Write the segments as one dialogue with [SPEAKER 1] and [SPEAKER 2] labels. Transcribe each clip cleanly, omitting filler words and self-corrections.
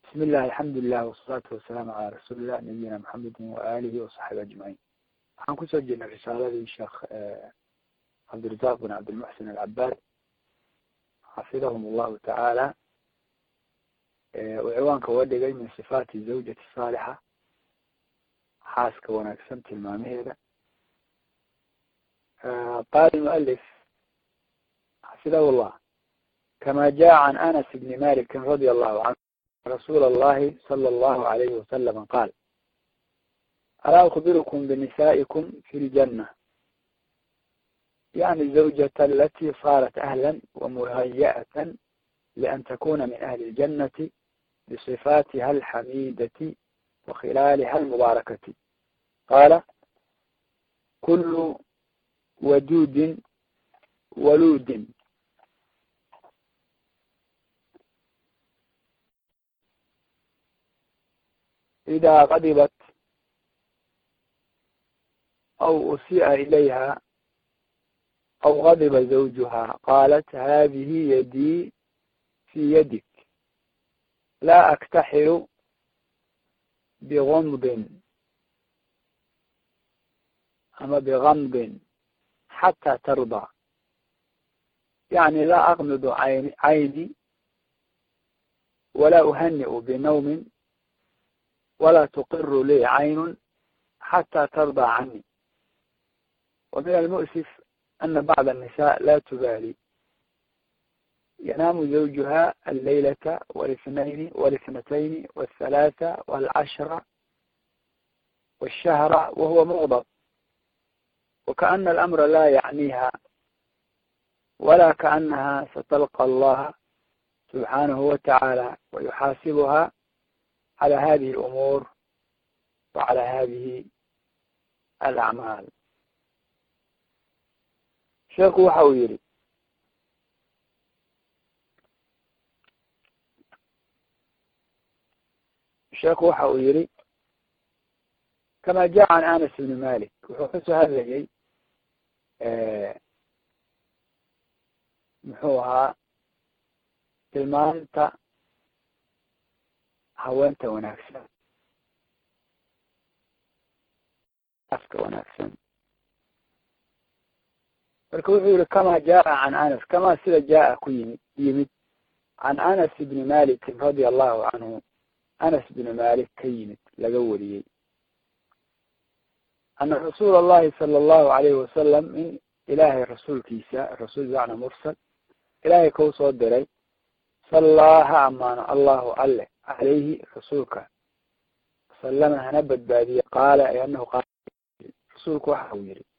[SPEAKER 1] بسم الله الحمد لله والصلاة والسلام على رسول الله نبينا محمد وآله وصحبه أجمعين. waxaan kusoo jirnay risaaladii sheekh cabdirazaaq bin cabdilmuxsin alcabaad xafidahum allahu tacaala uu ciwaanka uga dhigay min sifaati zawjati saalixa, xaaska wanaagsan tilmaamaheeda. qaala almualif xafidahu llah kama jaa can anas bni malik radi allahu canhu رسول الله صلى الله عليه وسلم قال: ألا أخبركم بنسائكم في الجنة، يعني الزوجة التي صارت أهلا ومهيئة لأن تكون من أهل الجنة بصفاتها الحميدة وخلالها المباركة. قال: كل ودود ولود إذا غضبت أو أسيء إليها أو غضب زوجها قالت: هذه يدي في يدك، لا أكتحل بغمض أما بغمض حتى ترضى، يعني لا أغمض عيني ولا أهنئ بنوم ولا تقر لي عين حتى ترضى عني. ومن المؤسف أن بعض النساء لا تبالي، ينام زوجها الليلة والاثنين والاثنتين والثلاثة والعشرة والشهر وهو مغضب، وكأن الأمر لا يعنيها ولا كأنها ستلقى الله سبحانه وتعالى ويحاسبها على هذه الأمور وعلى هذه الأعمال. sheekhu waxa uu yidhi kama jaa can anas bni malik, wuxuu kasoo hadlayay muxuu ahaa tilmaanta haweenta wanaagsan, aska wanaagsan. marka wuxuu yihi kama jaa can anas, kama sida jaa ku yimid can anas bni malik radi allahu canhu, anas bni malik ka yimid laga wariyey ana rasuul allahi sala allahu alayhi wasalam, in ilaahay rasuulkiisa, rasuul macna mursal, ilaahay kau soo diray, sallaa ha amaano allahu alle calayhi rasuulka, salama hana badbaadiye, qaala ay anahu qaal, rasuulku waxa uu yihi: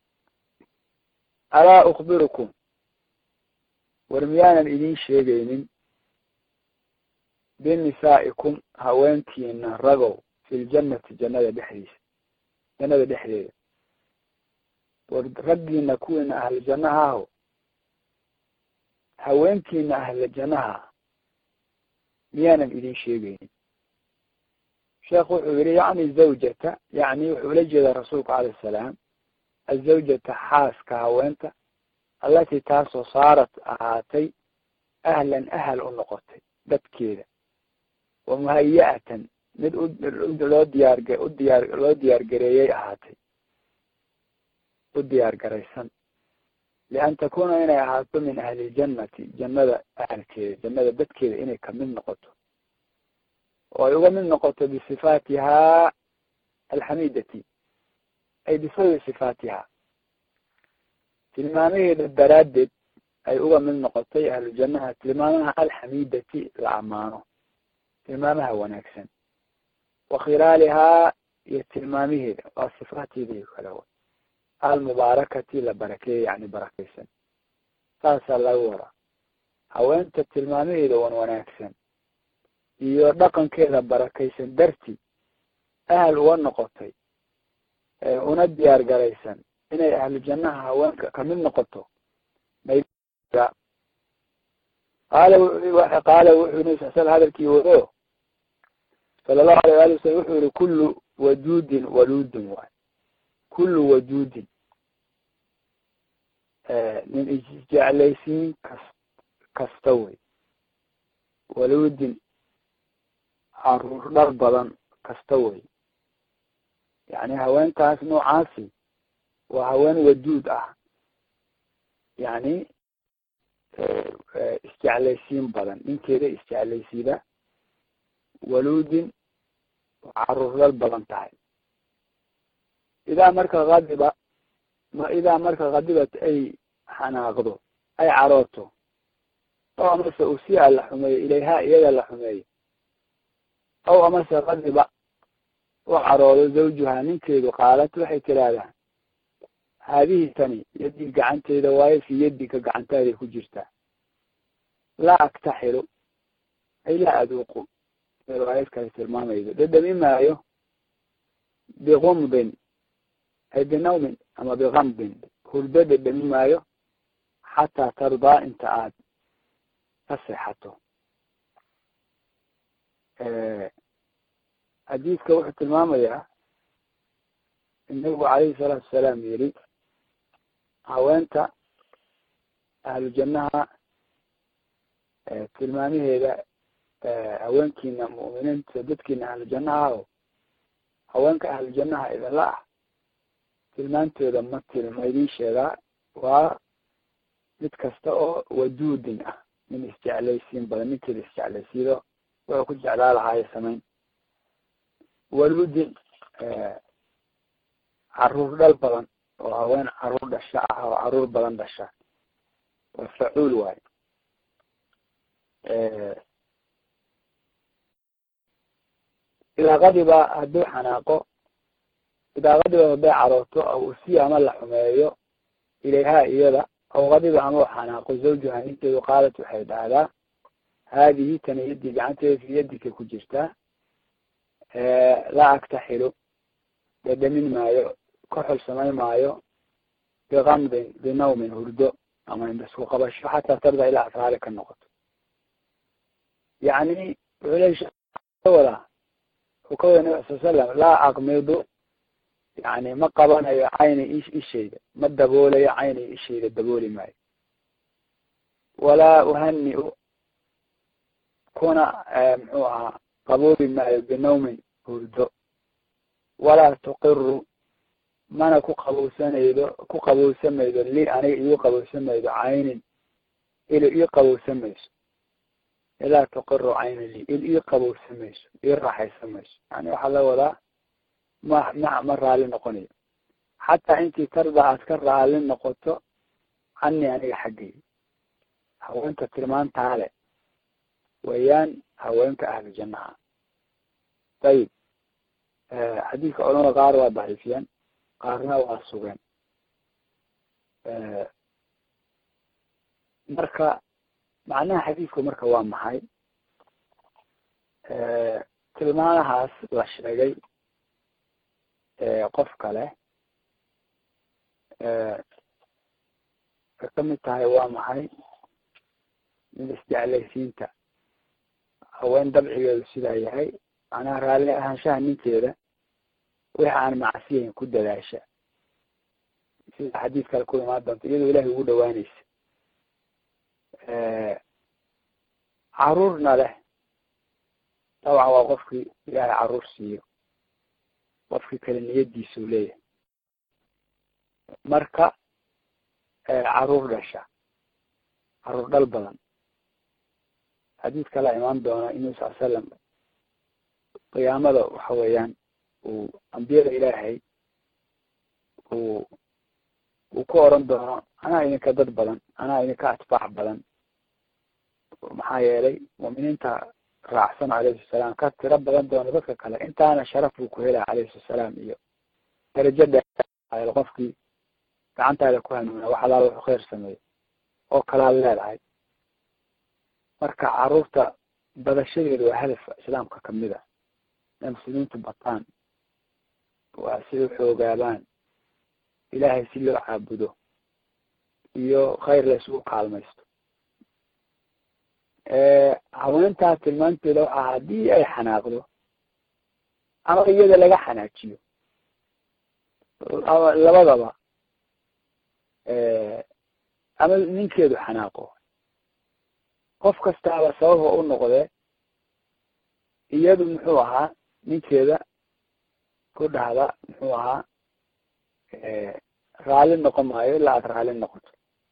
[SPEAKER 1] alaa ukbirukum, war miyaanan idin sheegaynin, binisaa'ikum haweenkiina ragow, fi ljannati jannada dhexdeeda, war raggiina kuwiina ahlu jannaha haweenkiina ahlu jannaha miyaanan idin sheegaynin. sheekhu wuxuu yihi yani zawjata, yani wuxuu ula jeedaa rasuulku alayh salaam azawjata, xaaska haweenta, allatii taasoo saarat ahaatay ahlan ahal u noqotay dadkeeda, wa muhaya'atan mid loo diyaargareeyey ahaatay, u diyaargaraysan, lian takuna inay ahaato min ahli ljannati, jannada ahalkeeda, jannada dadkeeda inay kamid noqoto, oo ay uga mid noqoto bisifaatihaa alxamidati, ay bisababi sifaatiha, tilmaamaheeda daraaddeed ay uga mid noqotay ahlu jannaha, tilmaamaha alxamidati la amaano, tilmaamaha wanaagsan, wa khilaalihaa iyo tilmaamaheeda waa sifaatkeeda kale, almubaarakati la barakeeye, yani barakaysan. saasaa laga waraa haweenta tilmaamaheeda wan wanaagsan iyo dhaqankeeda barakaysan darti ahal uga noqotay, una diyaar garaysan inay ahlu jannaha haweenka kamid noqoto. qaala wuxuu nabi sal hadalkii wado sala allahu alayh ali wasalam, wuxuu yihi kullu wajuudin waludin waay, kullu wajuudin nin isjeclaysiin kasta wey, waludin caruur dhar badan kasta wey. yani haweenkaas noocaasi waa haween waduud ah, yani isjeclaysiin badan, ninkeeda isjeclaysiida, waluudin caruur dhar badan tahay. idaa marka kadibat ay xanaaqdo, ay carooto, oo amase usiica la xumeeyo ilayha iyada la xumeeyo, aw amase kadiba u caroodo zawjuha ninkeedu, qaalat waxay tiraahdaa haadihi tani yadii gacanteeda waayo fi yadika gacantaaday ku jirtaa. laa aktaxilu ay laa aduuqu riwaayad kale tilmaamaydo dhadhami maayo biqumdin ay binawmin ama biqamdin hurdo dhadhami maayo xataa tardaa inta aad ka seexato. xadiidka wuxuu tilmaamayaa in nabigu calayhi salaatu wasalaam yiri haweenta ahlujannaha tilmaamaheeda, haweenkiina mu'miniinta dadkiina ahlujannaha o haweenka ahlujannaha idinla ah tilmaantooda ma idin sheegaa, waa mid kasta oo waduudin ah, min isjeclaysiin badan, ninkeeda isjeclaysiido wuxuu ku jeclaa lahaayo samayn. waluudin caruur dhal badan oo haween caruur dhasha ah oo caruur badan dhasha, waa facuul waayo. idaa kadiba hadduu xanaaqo, idaa kadiba hadday carooto, aw usiya ama la xumeeyo ilayha iyada, aw kadiba ama u xanaaqo zawjuha ninkeedu, qaalat waxay dhahdaa haadihi tani yadii gacanteeda fi yadika ku jirtaa. laa aktaxilu dhadhamin maayo, kaxol samayn maayo, biqamdin binawmin hurdo ama indhasku qabasho, xataa tarda ilaa afraali ka noqoto. yani wuxuu lewadaa wuxuu ka wada nabi sal slam laa aqmidu, yani ma qabanayo cayni ishayda, ma daboolayo cayni ishayda, dabooli maayo. walaa uhani-u kuna muxuu ahaa qabooli maayo binawmin hurdo. walaa tuqiru mana ku qabowsamaydo li aniga igu qabowsamaydo caynin ili ii qabowsamayso. ilaa tuqiru cayni li il ii qabowsamayso, ii raaxaysamayso. yani waxaa la wadaa ma raali noqonayo xataa intii tarda aad ka raali noqoto cani aniga xaggayga. haweenta tilmaantaa le weeyaan haweenka ahlu jannaha. ayib xadiidka culamada qaar waa daciifiyeen, qaarna waa sugeen. marka macnaha xadiidku marka waa maxay? tilmaanahaas la sheegay qof kale ka kamid tahay waa maxay? mid isjeclaysiinta, haween dabcigeedu sidaa yahay, macnaha raalli ahaanshaha ninkeeda wixi aan macsiyayn ku dadaasha, sida xadiid kale ku imaan doonta, iyadoo ilahay ugu dhawaanaysa. caruurna leh, dabcan waa qofkii ilaahay caruur siiyo, qofkii kale niyadiisuu leeyahay. marka caruur dhasha, caruur dhal badan, xadiid kala imaan doona inuu sal slam qiyaamada waxa weeyaan uu ambiyada ilaahay uu ku oran doono anaa idinka dad badan, anaa idinka atbaac badan. maxaa yeelay mu'miniinta raacsan calayhi salaam ka tiro badan doono dadka kale, intaana sharaf buu ku helaa calayhi salaam iyo darajo dheer. qofkii gacantaada ku hanuuna wax alaala wuxuu khayr sameeyo oo kalaad leedahay. marka caruurta badashadeeda waa hadaf islaamka kamid a, inay muslimiintu bataan, waa si u xoogaabaan, ilaahay si loo caabudo iyo khayr la isugu kaalmaysto. haweentaa tilmaanteeda waxaa haddii ay xanaaqdo ama iyada laga xanaajiyo, labadaba ama ninkeedu xanaaqo, qof kastaaba sababa u noqdee iyadu muxuu ahaa ninkeeda ku dhahda muxuu ahaa raali noqon maayo ilaa aad raali noqoto.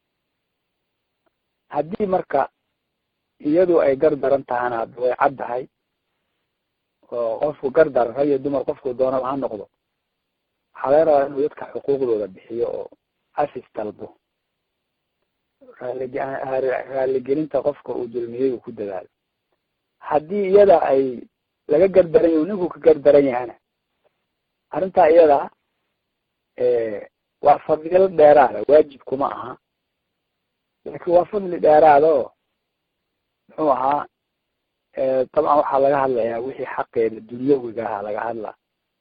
[SPEAKER 1] haddii marka iyadu ay gar daran tahana hadda way caddahay oo qofku gar daran rag iyo dumar qofku doonaba ha noqdo, waxaa laga rabaa inuu dadka xuquuqdooda bixiyo oo afis dalbo, raaligelinta qofka uu dulmiyey uu ku dadaalo. haddii iyada ay laga gardaran yahy ninku ka gardaran yahana arrintaa iyada waa fadilo dheeraada, waajib kuma aha, laakiin waa fadli dheeraada oo muxuu ahaa dabcan waxaa laga hadlayaa wixii xaqeeda dunyawiga aha laga hadla.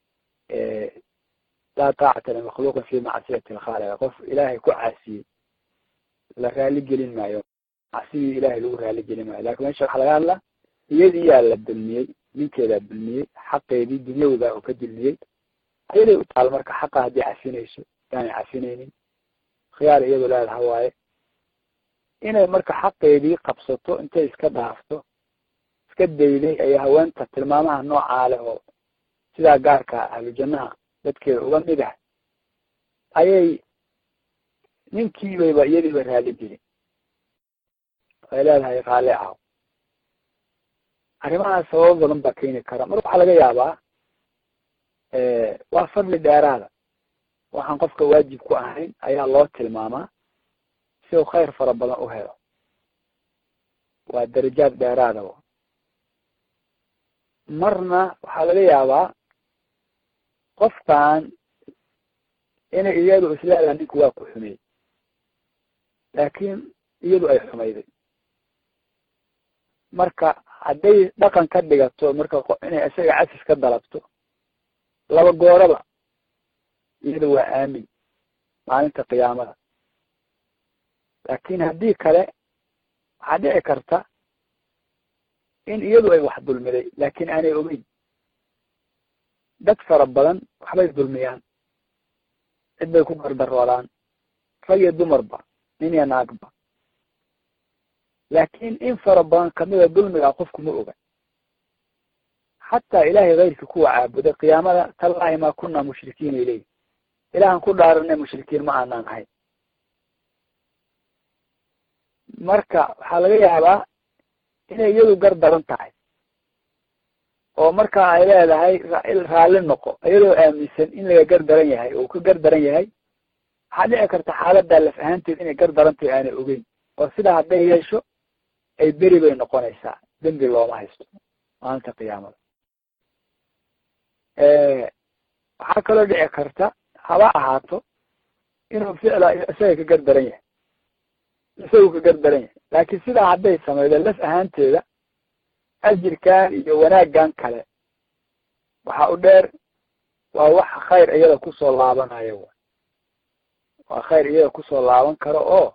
[SPEAKER 1] laa taacata limakhluuqin fi macsiyati lkhaaliq, qof ilaahay ku caasiyey la raali gelin maayo, macsidii ilahay lagu raali gelin maayo. lakin mesha waxaa laga hadlaa iyadiiyaa la dulmiyey, ninkeedaa dulmiyey, xaqeedii dunyawiga oo ka dulmiyey, ayaday u taal marka xaqa haddii cafinayso yaanay cafinaynin, khiyaar iyadu leedaha waaye inay marka xaqeedii qabsato intay iska dhaafto iska dayday ayaa haweenta tilmaamaha noocaa leh oo sidaa gaarka ahlujannaha dadkeeda uga mid ah ayay ninkiibayba iyadiiba raali gelin, ay leedahay qaali ahaw. arrimahaas sababo badan baa keeni kara. mar waxaa laga yaabaa waa fadli dheeraada, waxaan qofka waajib ku ahayn ayaa loo tilmaamaa si uu khayr fara badan u helo, waa darajaad dheeraada. marna waxaa laga yaabaa qofkan inay iyadu isleedaha ninku waa ku xumeey, laakiin iyadu ay xumayday. marka hadday dhaqan ka dhigato marka inay isaga cafis ka dalabto laba gooraba iyada waa aamin maalinta qiyaamada. laakin haddii kale waxaa dhici karta in iyadu ay wax dulmiday laakin aanay ogeyn. dad fara badan waxbay dulmiyaan, cid bay ku gardaroodaan, rag iyo dumarba, nin iyo naagba, laakin in fara badan kamida dulmiga qofku ma oga. xataa ilaahay kayrkii kuwa caabuday qiyaamada tallaahi maa kunaa mushrikiin ay leeyihin, ilaahan ku dhaaranay mushrikiin ma aanaan ahayn. marka waxaa laga yaabaa inay iyadu gar daran tahay oo marka ay leedahay raalli noqo iyadoo aaminsan in laga gar daran yahay oo ka gar daran yahay. waxaa dhici karta xaaladaa laf ahaanteed inay gar darantahy aanay ogeyn, oo sidaa hadday yeesho ay beri bay noqonaysaa, dembi looma haysto maalinta qiyaamada. waxaa kaloo dhici karta haba ahaato inuu ficla isaga ka gar daran yahay, isagu ka gar daran yahay, laakiin sidaa hadday samaydo laf ahaanteeda ajirkan iyo wanaaggan kale waxa u dheer waa wax khayr iyada kusoo laabanayo, waa khayr iyada kusoo laaban karo oo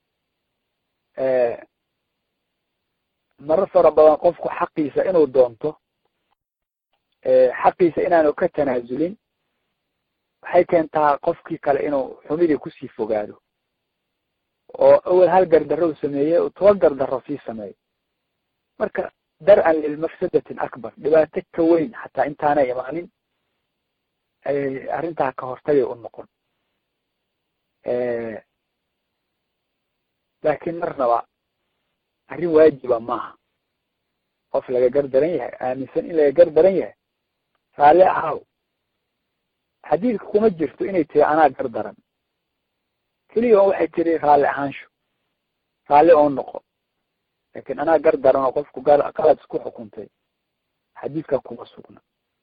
[SPEAKER 1] marar fara badan qofku xaqiisa inuu doonto, xaqiisa inaanu ka tanaasulin waxay keentaa qofkii kale inuu xumidii kusii fogaado oo awel hal gardarro u sameeyey u toba gardarro sii sameeyo. marka dar-an lilmafsadatin akbar, dhibaato ka weyn xataa intaanay imaanin ayay arrintaa ka hortagay u noqon. laakiin marnaba arrin waajiba maaha. qof laga gar daran yahay, aaminsan in laga gar daran yahay, raalli ahaw. xadiidka kuma jirto inay tiri anaa gar daran, keliya on waxay tiri raalli ahaansho, raalli oo noqo. laakin anaa gar daran oo qofku qalad isku xukuntay xadiidka kuma sugna.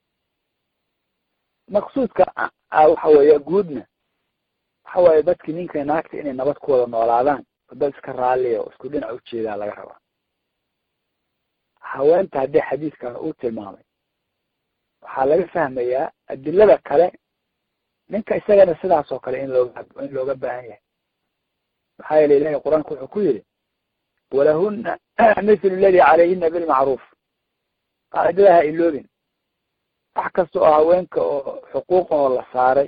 [SPEAKER 1] maqsuudka waxa weeye guudna waxa waaye dadki ninka naagta inay nabad ku wada noolaadaan, dad iska raalliya oo isku dhinac ujeedaa laga rabaa. haweenta haddii xadiidkan uu tilmaamay waxaa laga fahmayaa adilada kale ninka isagana sidaas oo kale in looga baahan yahay. maxaa yeele ilahay qur-aanku wuxuu ku yihi walahuna mithlu ladi calayhina bilmacruuf. qaacidada ha iloobin, wax kasta oo haweenka oo xuquuqahoo la saaray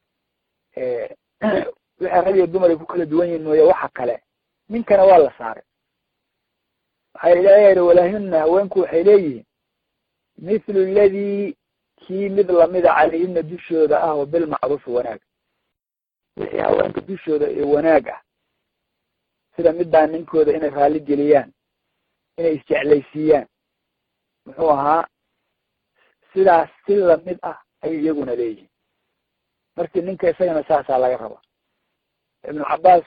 [SPEAKER 1] wixii rag iyo dumar ay ku kala duwan yihin mooye waxa kale ninkana waa la saaray. waxaa ilahay yihi walahuna haweenku waxay leeyihiin mithlu alladii kii mid lamida calayhina dushooda ah oo bilmacruufi wanaag wixii haweenka dushooda ee wanaag ah sida midaan ninkooda inay raali geliyaan inay isjeclaysiiyaan muxuu ahaa sidaas si lamid ah ayay iyaguna leeyihin markii ninka isagana saasaa laga raba ibnu cabaas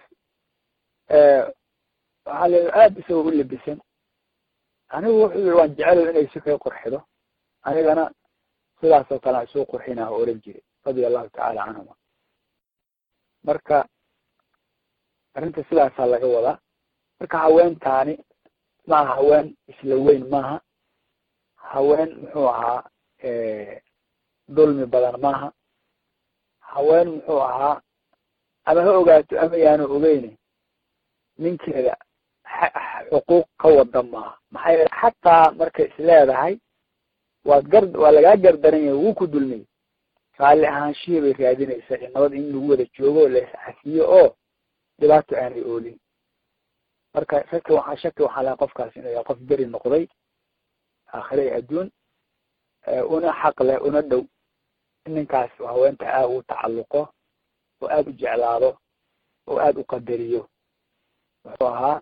[SPEAKER 1] waxaa la aada isagoo u labisan anigu wuxuu yihi waan jecelo inay si kay qurxido anigana sidaasoo kale aan isuu qurxinaa oo oran jiray radia allahu tacaala canhuma marka arrinta sidaasaa laga wadaa marka haweentaani maaha haween isla weyn maaha haween muxuu ahaa dulmi badan maaha haween muxuu ahaa ama ha ogaato ama yaanu ogeyne ninkeeda xuquuq ka wada maaha maxaa yeele xataa markay isleedahay waa lagaa gardaran yahay wuu ku dulmiyey raalli ahaanshihii bay raadinaysaa in nabad in lagu wada joogo oo la iscafiyo oo dhibaato aanay oolin marka shaki waxaa laha qofkaas inuu yahay qof beri noqday aakhire iyo adduun una xaq leh una dhow in ninkaas haweenta aad u tacalluqo oo aada u jeclaado oo aada u qadariyo wuxuu ahaa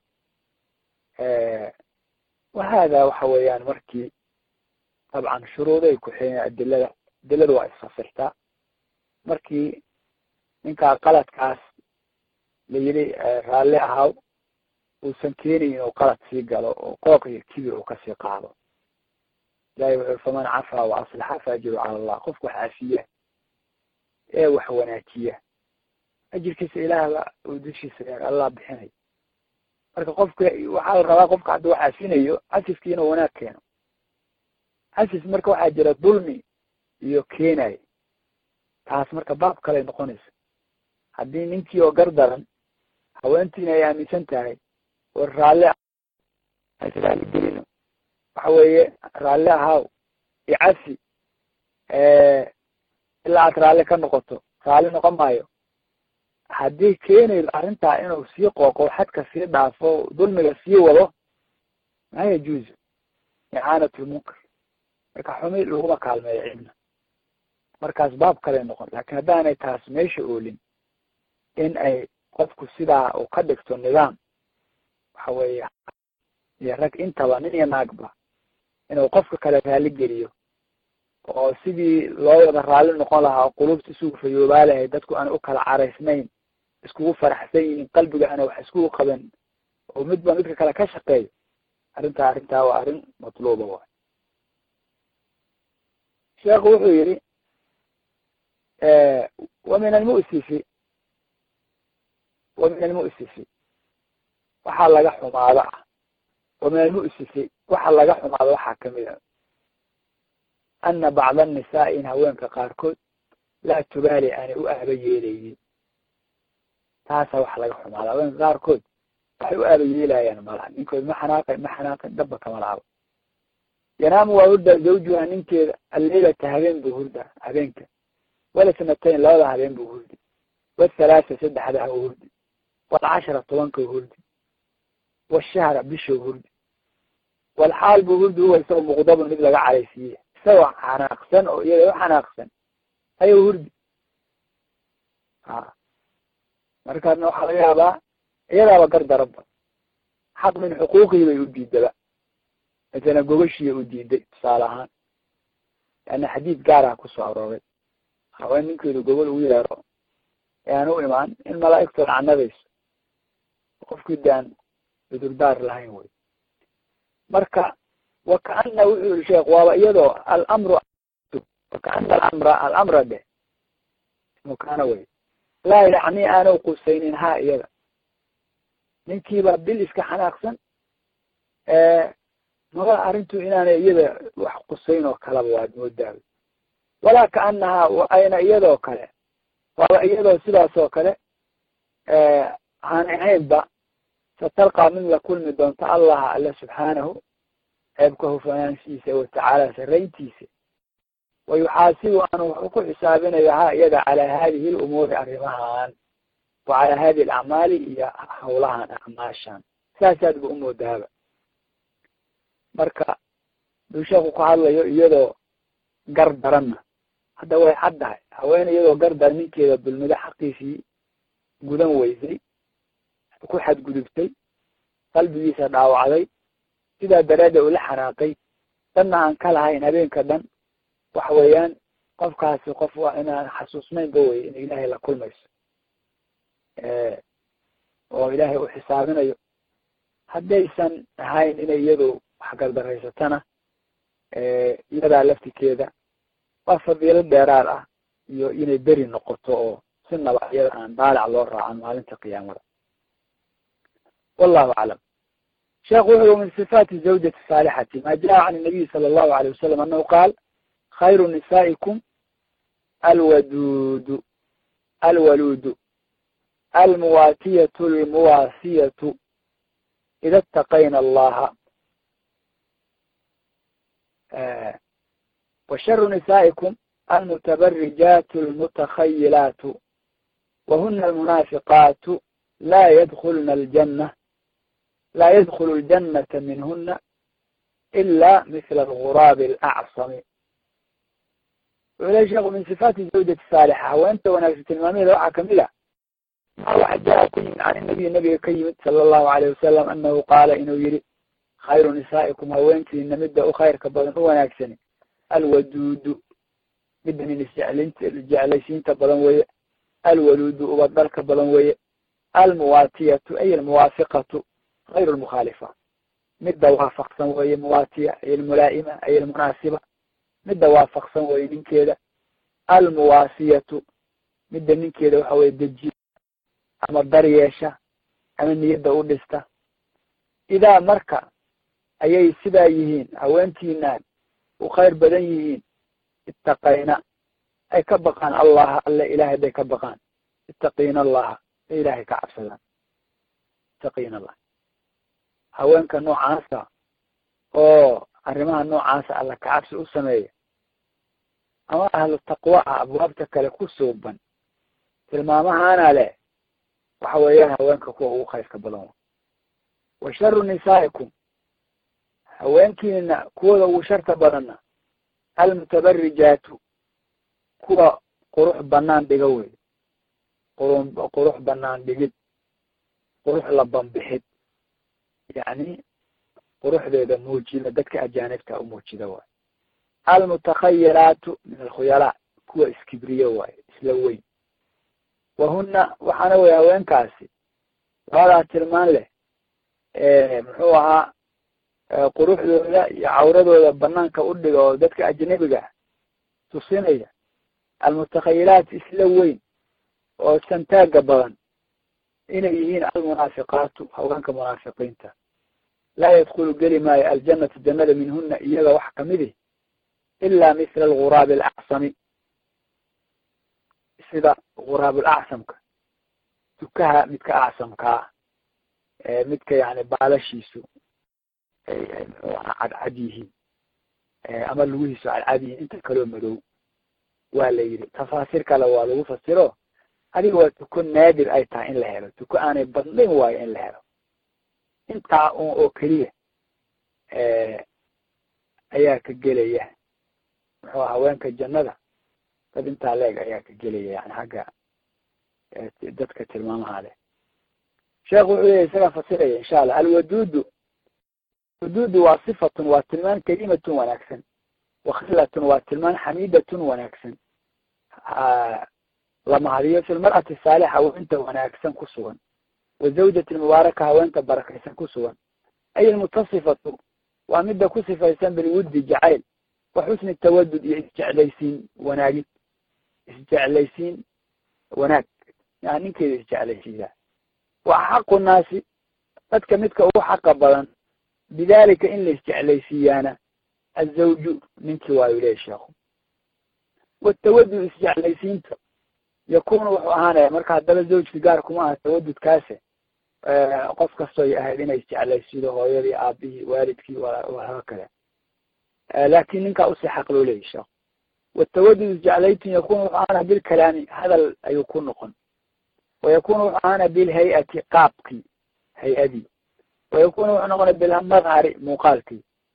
[SPEAKER 1] wahada waxa weeyaan markii dabcan shuruuday ku xeeyan adilada waa isfasirtaa markii ninkaa qaladkaas la yidhi raalli ahaw uusan keenayin inuu qalad sii galo oo qooq iyo kibir uu kasii qaado ilahi wuxuu faman cafaa wa aslaxa faajiru cala allah qofku wax cafiya ee wax wanaajiya ajirkiisa ilaah uu dushiisa allah bixinay marka qofka waxaa la rabaa qofka hadduu cafinayo cafifkii inuu wanaag keeno cafif marka waxaa jira dulmi iyo keenayo taas marka baab kaley noqonaysa haddii ninkii oo gardaran haweentiina ay aaminsan tahay oo raalli raali gelino waxa weeye raalli ahaaw icafi ilaa aad raalli ka noqoto raalli noqon maayo haddii keenayo arrintaa inuu sii qooqo xadka sii dhaafo dulmiga sii wado maa yajuuzu icaanatulmunkar marka xumi laguma kaalmeeyo cidna markaas baab kaley noqon laakiin haddaanay taas meesha oolin in ay qofku sidaa uu ka dhigto nidaam waxa weeye iyo rag intaba nin iyo naagba inuu qofka kale raali geliyo oo sidii loo wada raalli noqon lahaa oo qulubta isugu fayoobaa lahay dadku aan u kala caraysnayn iskugu faraxsan yihiin qalbiga ana wax iskugu qaban oo midba midka kale ka shaqeeyo arrintaa waa arrin matluuba waay sheekhu wuxuu yihi wamin almu'sifi waxaa laga xumaada ah wamin almu'sifi waxa laga xumaada waxaa kamid a ana bacda annisaai in haweenka qaarkood laa tubaali aanay u aaba yeelaynin taasaa waxa laga xumaada haweenka qaarkood waxay u aaba yeelayaan malaha ninkood ma xanaaqin dhaba kama laabo yanaamu waa hurda zawjuha ninkeeda alleylata habeen buu hurda habeenka wala sanatayn labada habeen buu hurdi wathalaatha saddexda u hurdi walcashara tobanka hurdi washahra bisha hurdi walxaal buu hurdi huwa isagoo muqdabun mid laga caraysiiye isagoo xanaaqsan oo iyada u xanaaqsan ayuu hurdi markaasna waxaa laga yaabaa iyadaaba gardaraba xaq min xuquuqii bay u diidaba masalan gogoshiiya u diiday tusaale ahaan leanna xadiid gaarah kusoo arooray haween ninkeedu gogol ugu yeero ee aan u imaan in malaa'igtu lacnadayso qofkii daan cudurdaar lahayn wey marka wakaana wuxuu yihi sheekh waaba iyadoo alamru wakaana alamra de mukana wey laa yacni aanu qusaynin ha iyada ninkiiba bil iska xanaaqsan maba arrintu inaanay iyada wax qusayn oo kalaba waad moodaa walaa kaanahaa ayna iyadoo kale waaba iyadoo sidaas oo kale aan ahaynba satalqaa mid la kulmi doonto allaha alle subxaanahu ceebka hufanaansiisa watacaala sarayntiisa wayuxaasibu anu wuxuu ku xisaabinayo ha iyada calaa hadihi lumuuri arrimahan wa calaa hadihi alacmaali iyo hawlahan acmaashan saasaad ba umoodaaba marka duu sheekhu ku hadlayo iyadoo gar daranna hadda way caddahay haweeney iyadoo gar daran ninkeeda dulmido xaqiisii gudan weysay ku xadgudubtay qalbigiisa dhaawacday sidaa daraaddeed ula xanaaqay danna aan ka lahayn habeenka dhan waxa weeyaan qofkaasi qof waa inaan xasuusnaynba weye in ilaahay la kulmayso oo ilaahay u xisaabinayo haddaysan ahayn inay iyadu wax gardaraysatana iyadaa laftikeeda waa fadiilo dheeraad ah iyo inay beri noqoto oo si naba iyada aan daalac loo raacan maalinta qiyaamada wallahu aclam sheekh wuxuu min sifaati zawjati saalixati ma jaa can nabiyi sala allahu alayh wasalam anahu qaal khayru nisaa'ikum alwaduudu alwaluudu almuwaatiyatu almuwaasiyatu ida itaqayna allaha وشر نسائكم المتبرجات المتخيلات وهن المنافقات لا يدخل الجنة منهن إلا مثل الغراب الأعصم. ولا شيء من صفات الزوجة الصالحة وأنت ونفس المامية لو كاملة ما واحد جاءكم عن النبي كيمت صلى الله عليه وسلم أنه قال إنه يري خير نسائكم هوانتي إن مدة خير كبضن هو ناكسني الودود بدن الجعليسين تبضن وي الولود وبدل كبضن وي المواتية أي الموافقة غير المخالفة مدة وافق سنوية مواتية أي الملائمة أي المناسبة مدة وافق سنوية من كده المواسية مدة من كده وحوي الدجي أما الدريشة أما النيدة أولسته إذا مركا أي سبايهين أو أنتينان وخير بدنيهين اتقينا أي كبقان الله إلهي بي كبقان اتقينا الله إلهي كعبسلان اتقينا الله هوانك نوع عاسا أرمها نوع عاسا الله كعبس أسمية أما أهل التقوى أبوابتك لكو سوبا تلمامها أنا لا وحوياها هوانك كو خير كبلون وشر نسائكم haweenkiina kuwada ugu sharta badanna almutabarrijaatu kuwa qurux banaan dhiga wey qurux banaan dhigid qurux la banbixid yani quruxdeeda muujida dadka ajaanibta u muujida waay almutakhayilaatu min alkhuyalaa kuwa iskibriye waay isla weyn wahuna waxaana wey haweenkaasi labadaa tilmaan leh muxuu ahaa quruxdooda iyo cawradooda banaanka u dhiga oo dadka ajnabiga tusinaya almutakhayilaat isla weyn oo santaaga badan inay yihiin almunaafiqaatu haweenka munaafiqiinta laa yadkhulu geli maayo aljannata jannada minhuna iyaga wax kamidi ilaa mithla alguraab alacsami sida guraab alacsamka tukaha midka acsamkaa midka yani baalashiisu cadcad yihiin ama lugihiisu cadcad yihiin inta kaloo madow waa la yidhi tafaasiir kale waa lagu fasiro adiga waa tuko naadir ay tahay in la helo tuko aanay badnayn waayo in la helo intaa oo keliya ayaa ka gelaya muxuu haweenka jannada dad intaa leeg ayaa ka gelaya yani xagga dadka tilmaamaha leh sheekh wuxuu leeyahy isagaa fasiraya insha allah alwaduudu waduudu waa sifatun waa tilmaan kelimatun wanaagsan wakhilatun waa tilmaan xamiidatun wanaagsan lamahadiyo fi lmar'ati saalixa haweenta wanaagsan ku sugan wazawjati lmubaaraka haweenta barakaysan ku sugan ay almutasifatu waa midda ku sifaysan bilwuddi jacayl wa xusni tawadud iyo isjeclaysiin wanaagid isjeclaysiin wanaag yani ninkeeda isjeclaysiidaa wa axaqu nnaasi dadka midka ugu xaqa badan bidalika in la isjeclaysiiyaana azawju ninkii waayu leeya sheekhu watawadud isjeclaysiinta yakunu wuxuu ahaanaya marka haddaba zawjka gaar kuma aha tawadudkaase qof kastoy ahayd inay isjeclaysiido hooyadii aabihii waalidkii waha kale laakin ninkaa usi xaq loo leeya sheekhu watawadud isjeclaytin yakunu wuxuu ahaana bilkalaami hadal ayuu ku noqon wayakunu wuxuu ahaana bilhay-ati qaabkii hay-adii wayakunu wuxuu noqona bilmadhari muuqaalkii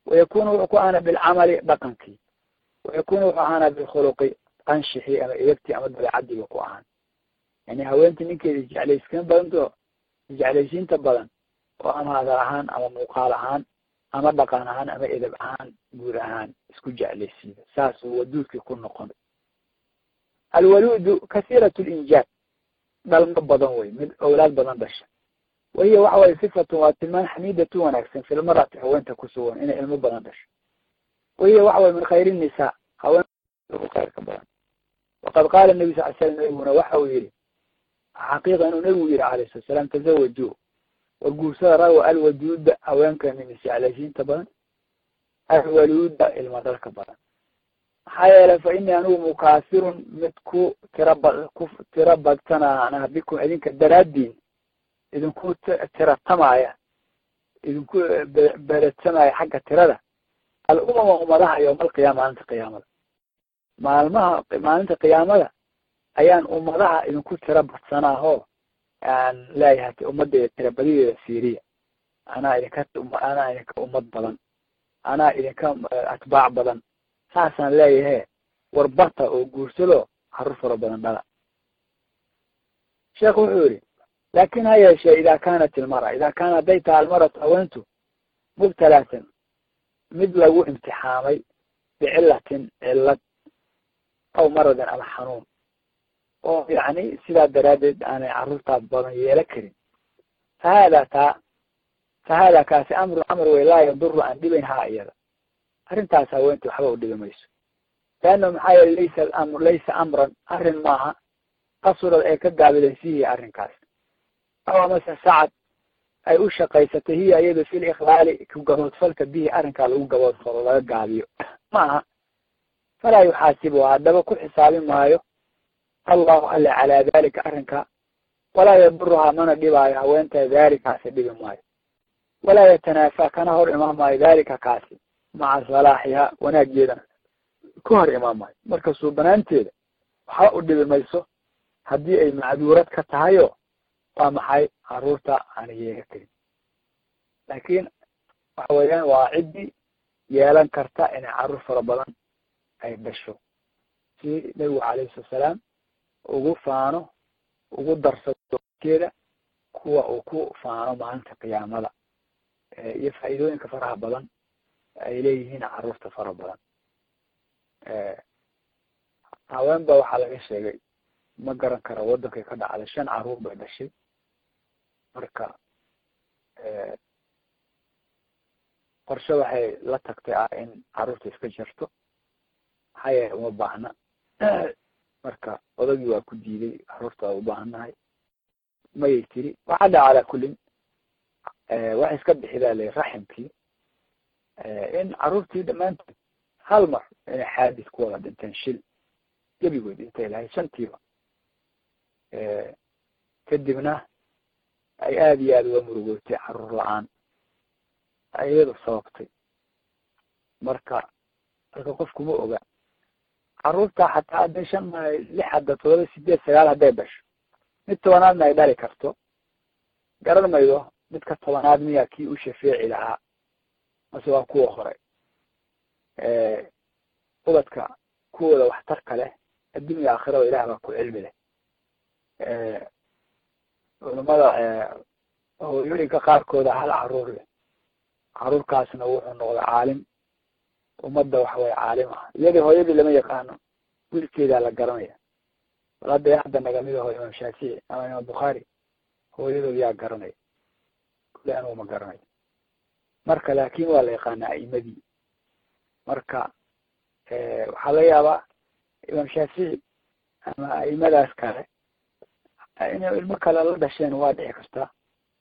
[SPEAKER 1] wayakunu wuxuu ku ahaana bilcamali dhaqankii, wayakunu wuxuu ahaana bilkhuluqi qanshixii ama edabtii ama dabeecadiiba ku ahaan. yani haweentii ninkeeda isjeclaysiin badanto isjeclaysiinta badan oo ama hadal ahaan ama muuqaal ahaan ama dhaqan ahaan ama edab ahaan guud ahaan isku jeclaysiida, saasuu waduudkii ku noqon. alwaluudu kasiirat linjaab, dhalmo badan wey, mid owlaad badan dhasha. wahiya waxa waye sifatun waa tilmaan xamiidatu wanaagsan fi lmarati haweenta ku sugan inay ilmo badan dhasho. wahiya waxa waye min khayr nisaa, haweenta ugu khayrka badan. waqad qaala nabi sal slam, nabiguna waxa uu yihi xaqiiqa inuu nabigu yihi alayh sala salaam, tazawaju war guursada rago alwaduuda haweenka min isjeclaysiinta badan, alwaluuda ilma dhalka badan. maxaa yeelay fa inii anigu mukaasirun mid ku tira badsanaa bikum idinka daraadiin, idinku tiratamaya, idinku beredsamaya xagga tirada, alumama ummadaha yowma alqiyaama, maalinta qiyaamada. maalinta qiyaamada ayaan ummadaha idinku tira badsanaaho aan leeyahay ummaddeeda tira badideeda fiiriya, anaa idinka ummad badan, anaa idinka atbaac badan, saasaan leeyahe warbata oo guursado carruur fara badan dhala. sheekhu wuxuu yihi laakin ha yeeshee idaa kaanat ilmara, idaa kaana hadday taha almaratu haweentu mubtalatan mid lagu imtixaamay bicilatin cilad aw maradin ama xanuun, oo yani sidaa daraaddeed aanay carruurtaa badan yeela karin, fahaada kaasi amr wey laa yaduru aan dhibayn haa iyada, arrintaas haweenta waxba u dhibi mayso. leanna maxaa yeele laysa amran, arrin maaha qasurad ay ka gaabilaysiihi arrinkaas, aw amase sacad ay u shaqaysatay hiya iyado fi likhlaali ku gaboodfalka bihi arrinkaa lagu gaboodfalo laga gaabiyo ma aha. falaa yuxaasibu, haddaba ku xisaabin maayo allahu alle calaa dalika arrinka, walaa yaduruhaa mana dhibaayo haweenta dalikaasi dhibi maayo, walaa yatanaafa kana hor imaan maayo dalika kaasi maca salaaxiha wanaageedana ka hor imaan maayo. marka suubanaanteeda waxba u dhibi mayso haddii ay macduurad ka tahayo waa maxay carruurta aan yeega karin. laakiin waxa weeyaan waa ciddii yeelan karta inay carruur fara badan ay dhasho, si nabigu calayhi salatu salaam ugu faano ugu darsado keeda kuwa uu ku faano maalinta qiyaamada, iyo faa'iidooyinka faraha badan ay leeyihiin carruurta fara badan. haween ba waxaa laga sheegay, ma garan kara waddankay ka dhacday, 5 carruur bay dhashay. marka qorshe waxay la tagtay in carruurta iska jirto, maxaa yeele uma baahna. marka odagii waa ku diiday, carruurta waa u baahannahay mayay tiri. waxaa dhaca calaa kullin waxay iska bixidaa le raximkii, in carruurtii dhammaantood hal mar inay xaadis ku wada dhinteen, shil gebigood intay lahayd 5tiiba. kadibna ay aada iyo aada uga murugootay carruur la-aan iyadu sababtay. marka qofku ma oga carruurta xataa hadday 5 6 hadda 7 8 9 hadday dhasho, mid 10aadna ay dhali karto, garan maydo midka 10aad miyaa kii u shafeeci lahaa mase waa kuwa hore. ubadka kuwooda waxtarka leh addunya aakhirada ilaah baa ku cilmi leh. culamada hooyooyinka qaarkooda hal carruur leh, carruurkaasna wuxuu noqday caalim, ummadda waxaweye caalim ah. iyadii hooyadii lama yaqaano, wiilkeedaa la garanaya. bal hadda nagamida hooy imaam shaafici ama imaam bukhaari hooyadood yaa garanaya, kule anugu ma garanayo. marka laakin waa la yaqaanaa a'imadii. marka waxaa laga yaabaa imaam shaafici ama a'imadaas kale inay ilmo kale la dhasheen waa dhici kartaa,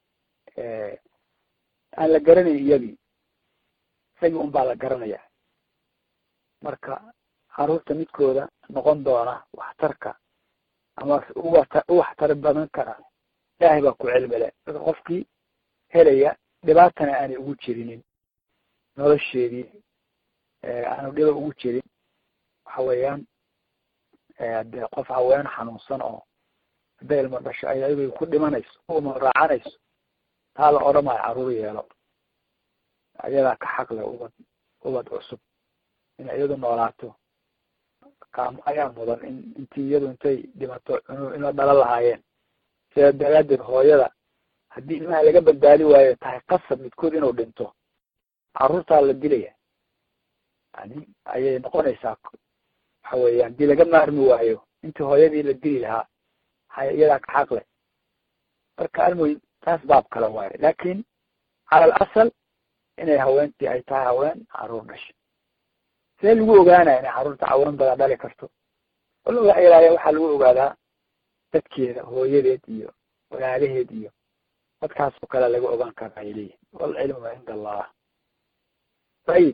[SPEAKER 1] aan la garanayn iyadii, isagii un baa la garanaya. marka carruurta midkooda noqon doona waxtarka ama u waxtar badan kara ilaahay baa ku cilmi leh. marka qofkii helaya dhibaatana aanay ugu jirinin nolosheedii, aanu dhiba ugu jirin, waxa weeyaan de qof haween xanuunsan oo hadday ilmo dhasho ayadoo ku dhimanayso uma raacanayso, taa la odhamayo carruur yeelo, ayadaa ka xaqle ubad ubad cusub in iyadu noolaato ayaa mudan intii iyadu intay dhimato inoo dhala lahaayeen sida daraadeed hooyada haddii ilmaha laga badbaadi waayo tahay qasab midkood inuu dhinto carruurtaa la dilaya yani ayay noqonaysaa waxa weya hadii laga maarmi waayo intii hooyadii la dili lahaa iyadaa ka xaq leh marka almuhim taas baab kale waayo lakin cala alasal inay haweentii ay tahay haween carruur dhashay see lagu ogaanaya inay carruurta haween badan dhali karto wala waxa ilaaliya waxaa lagu ogaadaa dadkeeda hooyadeed iyo walaalaheed iyo dadkaas oo kale laga ogaan kara ay leeyihin walcilmu cinda allah ayib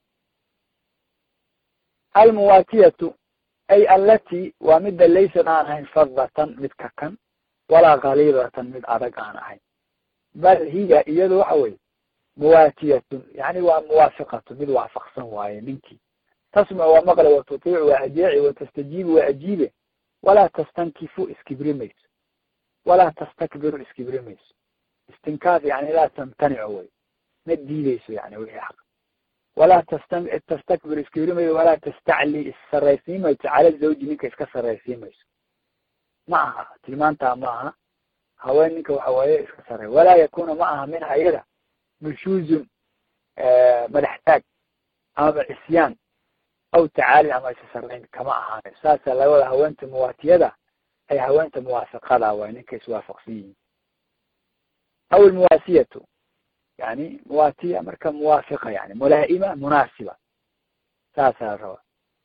[SPEAKER 1] almuwaatiyatu ay alati waa midda laysan aan ahayn fadatan mid kakan walaa kaliidatan mid adag aan ahayn bal hiya iyado waxa weye muwaatiyatun yani waa muwaafiqatu mid waafaqsan waaye ninkii tasmac waa maqle watutiic waa ajeeci watastajiibu waa ajiibe walaa tastankifu iskibri mayso walaa tastakbiru iskibri mayso istinkaaf yani laa tamtanicu wey ma diideyso yani wixii xaq walaa tastakbir iskibri mayso walaa tastacli issaraysiin mayso cala zawji ninka iska saraysiin mayso ma aha tilmaantaa ma aha haween ninka waxa waaye iska sarey walaa yakuna ma aha minha iyada nushuuzun madax taag amaba cisyaan aw tacaalin ama isa sarayn kama ahaanayo saasa laga wada haweenta muwaatiyada ay haweenta muwaafiqada waay ninka iswaafaqsan yihiin aw almuwaasiyatu yani muwaatiya marka muwaafiqa yani mulaa'ima munaasiba saasaa raba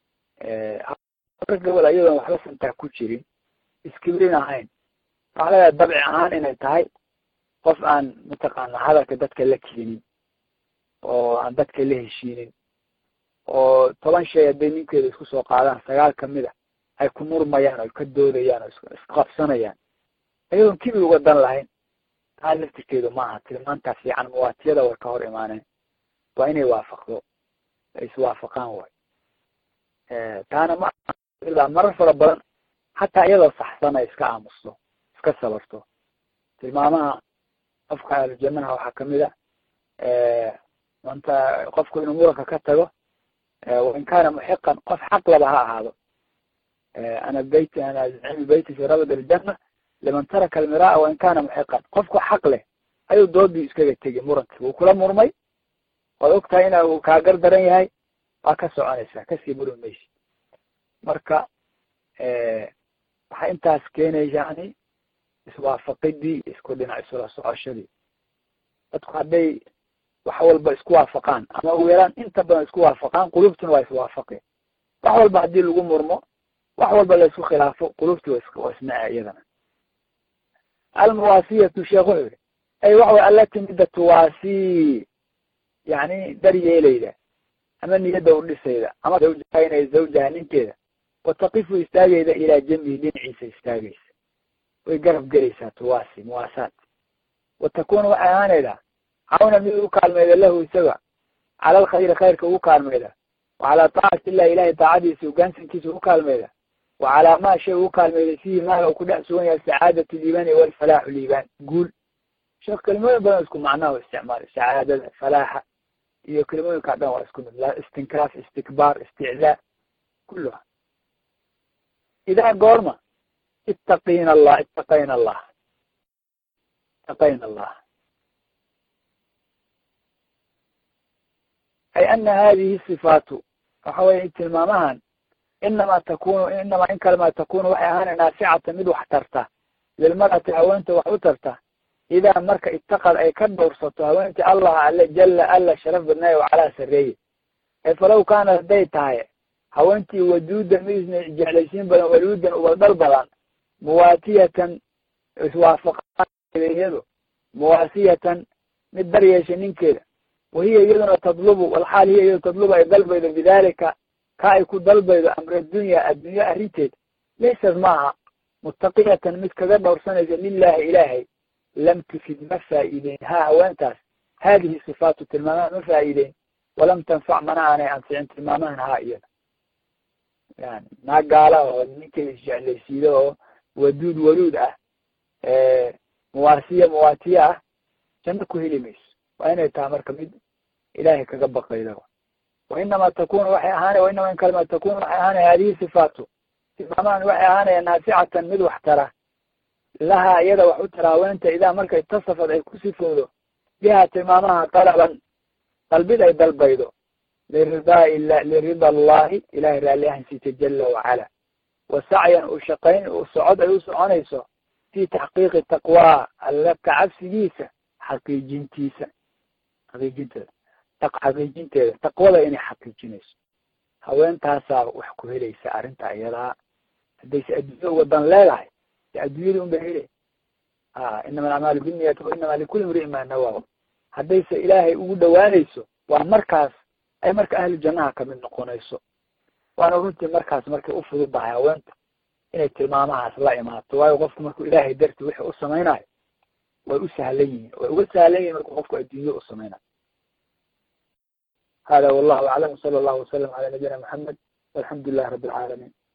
[SPEAKER 1] gabal iyadoon waxba santaa ku jirin iskibrin ahayn waxa laga dabci ahaan inay tahay qof aan mataqaana hadalka dadka la keenin oo aan dadka la heshiinin oo 10 shay hadday ninkeeda isku soo qaadaan 9 kamida ay ku murmayaan oo ka doodayaan oo isqabsanayaan ayadoon kibir uga dan lahayn taa laftirkeedu maaha tilmaantaa fiican muwaatiyada way ka hor imaaneen waa inay waafaqdo ay iswaafaqaan waay taana ma marar fara badan hataa iyadoo saxsan ay iska aamusto iska sabarto tilmaamaha qofka ahlujannah waxaa kamid a manta qofku inuu muranka ka tago wain kaana muxiqan qof xaq laba ha ahaado ana cilmi beyti fi rabd aljanna liman taraka almiraa wain kaana muxiqan qofku xaq leh ayuu doodii iskaga tegi muranki wuu kula murmay waad ogtahay ina uu kaa gar daran yahay waa ka soconaysaa kasii muran maysi marka waxay intaas keenaysa yani iswaafaqidii isku dhinac isula socoshadii dadku hadday wax walba isku waafaqaan ama ugu yaraan inta badan isku waafaqaan qulubtuna waa iswaafaqeen wax walba haddii lagu murmo wax walba la isku khilaafo qulubti waa isnaca iyadana almuwaasiyatu sheekh wuxuu yihi ay waxaway alati midda tuwaasi yani daryeelayda ama niyadda udhisayda ama zawjaha inay zawjaha ninkeeda wataqifu istaagayda ilaa jambihi dhinaciisa istaagaysa way garab gelaysaa tuwaasi muwaasaat watakunu waxay ahaanaydaa cawna mid ugu kaalmeeda lahu isaga cala alkhayri khayrka ugu kaalmeeda wacalaa taacati illahi ilahay taacadiisa ugaansankiisa ugu kaalmeeda wacalaa maa shay ugu kaalmeeda fiihi maaga uu ku dhex sugan yahay sacaadatu liibaan iyo walfalaaxu liibaan guul sheekh kelimooyin badan isku macnaha u isticmaalay sacaadada falaaxa iyo kelimooyinkaa dhan waa isku mid istinkaaf istikbaar isticdaa kulluha idaa goorma ittaqina allah ittaqayna allah ittaqayna allah ay ana hadihi sifaatu waxa weye tilmaamahan inamaa in kalema takunu waxay ahaana naaficata mid wax tarta lilmar'ati haweenta wax u tarta idaa marka itaqad ay ka dhowrsato haweentii allah alle jala alla sharaf badnaayo calaa sareeye falaw kaana hadday tahay haweentii waduudan mid jeclaysiin badan waluudan ubaldhal badan muwaatiyatan iswaafaqaiyado muwaasiyatan mid daryeesha ninkeeda wahiya iyaduna tadlubu walxaal hiya iyado tadlubu ay dalbaydo bidalika ka ay ku dalbaydo amra dunya addunya arrinteed laysad maaha muttaqiyatan mid kaga dhowrsanaysa lilahi ilaahay lam tufid ma faa'iideyn ha haweentaas hadihi sifaatu tilmaamaha ma faa'iideyn walam tanfac mana aanay anficin tilmaamahan ha iyada yani naa gaala oo ninkeeda isjeclaysiido oo waduud waluud ah muwaatiye ah janno ku heli mayso waa inay tahay marka mid ilaahay kaga baqayda wainama takunu waxay ahaanay wainama in kalima takunu waxay ahaanay hadihi sifaatu tilmaamahan waxay ahaanaya naaficatan mid wax tara lahaa iyada wax u tara haweenta idaa markay tasafad ay ku sifoodo biha tilmaamaha talaban dalbid ay dalbaydo lirida allahi ilahay raalli ahansiisa jala wacala wa sacyan u shaqayn u socod ay u soconayso fi taxqiiqi taqwa alla kacabsigiisa xaqiijinteeda taqwada inay xaqiijinayso haweentaasaa wax ku helaysa arrinta iyadaa haddayse adduunyo wadan leedahay de adduunyada un ba helay inama alacmaalu binniyati wa inama likuli imri'in ma nawaa haddayse ilaahay ugu dhawaanayso waa markaas ay marka ahlu jannaha kamid noqonayso waana runtii markaas markay u fududahay haweenta inay tilmaamahaas la imaato waayo qofku markuu ilaahay darti wixii u samaynayo way u sahlan yihiin way uga sahlan yihin markuu qofku adduunyo u samaynayo hada wallahu aclam sala allahu wasalam cala nabiyina maxamed walxamdu lilahi rabbi alcaalamiin